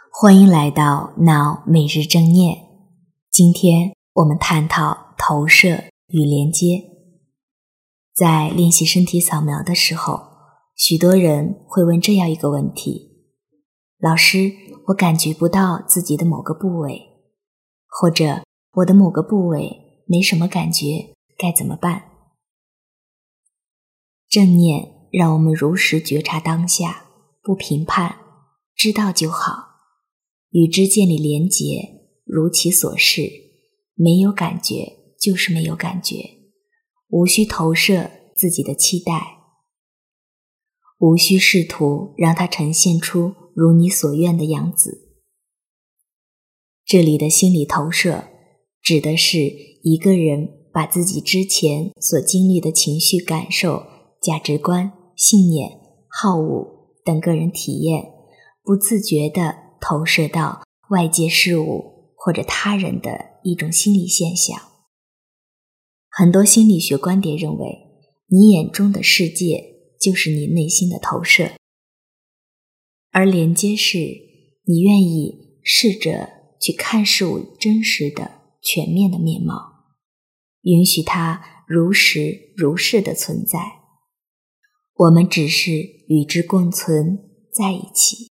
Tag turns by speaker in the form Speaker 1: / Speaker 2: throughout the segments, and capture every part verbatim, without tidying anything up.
Speaker 1: 欢迎来到 Now 每日正念。今天我们探讨投射与连接。在练习身体扫描的时候，许多人会问这样一个问题：老师，我感觉不到自己的某个部位，或者我的某个部位没什么感觉，该怎么办？正念让我们如实觉察当下，不评判，知道就好，与之建立连结，如其所示，没有感觉就是没有感觉，无需投射自己的期待，无需试图让它呈现出如你所愿的样子。这里的心理投射指的是一个人把自己之前所经历的情绪感受、价值观、信念、好恶等个人体验，不自觉地投射到外界事物或者他人的一种心理现象。很多心理学观点认为，你眼中的世界就是你内心的投射，而连接是你愿意试着去看事物真实的全面的面貌，允许它如实如是的存在，我们只是与之共存在一起。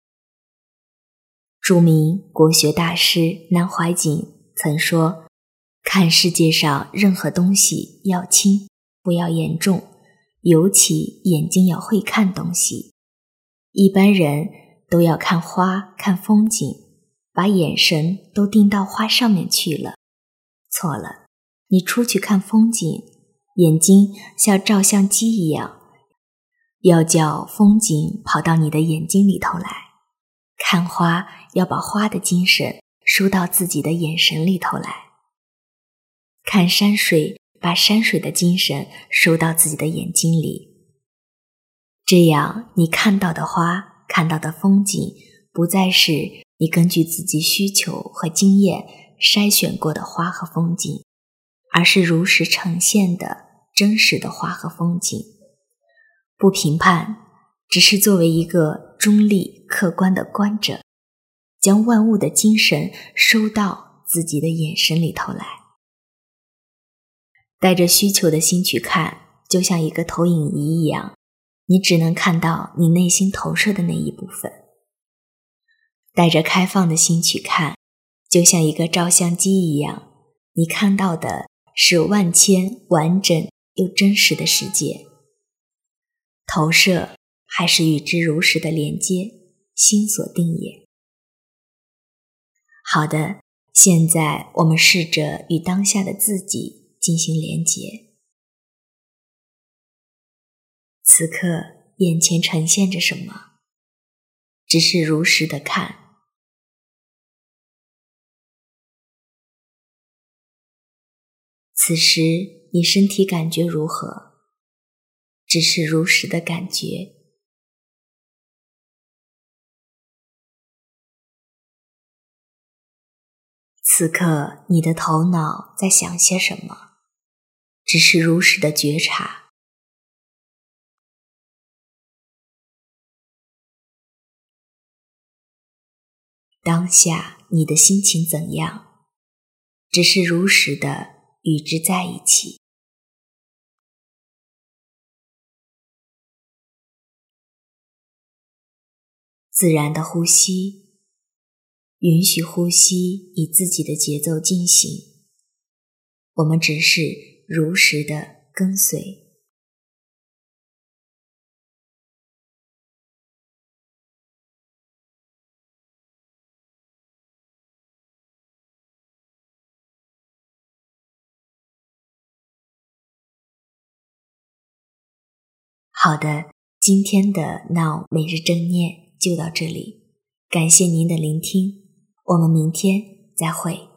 Speaker 1: 著名国学大师南怀瑾曾说，看世界上任何东西要轻，不要严重，尤其眼睛要会看东西。一般人都要看花，看风景，把眼神都盯到花上面去了。错了，你出去看风景，眼睛像照相机一样，要叫风景跑到你的眼睛里头来。看花要把花的精神收到自己的眼神里头来。看山水，把山水的精神收到自己的眼睛里。这样你看到的花，看到的风景，不再是你根据自己需求和经验筛选过的花和风景，而是如实呈现的真实的花和风景。不评判，只是作为一个中立客观的观者，将万物的精神收到自己的眼神里头来。带着需求的心去看，就像一个投影仪一样，你只能看到你内心投射的那一部分。带着开放的心去看，就像一个照相机一样，你看到的是万千完整又真实的世界。投射还是与之如实的连接，心所定也。好的，现在我们试着与当下的自己进行连结。此刻眼前呈现着什么？只是如实的看。此时你身体感觉如何？只是如实的感觉。此刻你的头脑在想些什么？只是如实的觉察。当下你的心情怎样？只是如实的与之在一起。自然的呼吸，允许呼吸以自己的节奏进行，我们只是如实的跟随。好的，今天的 Now 每日正念就到这里，感谢您的聆听，我们明天再会。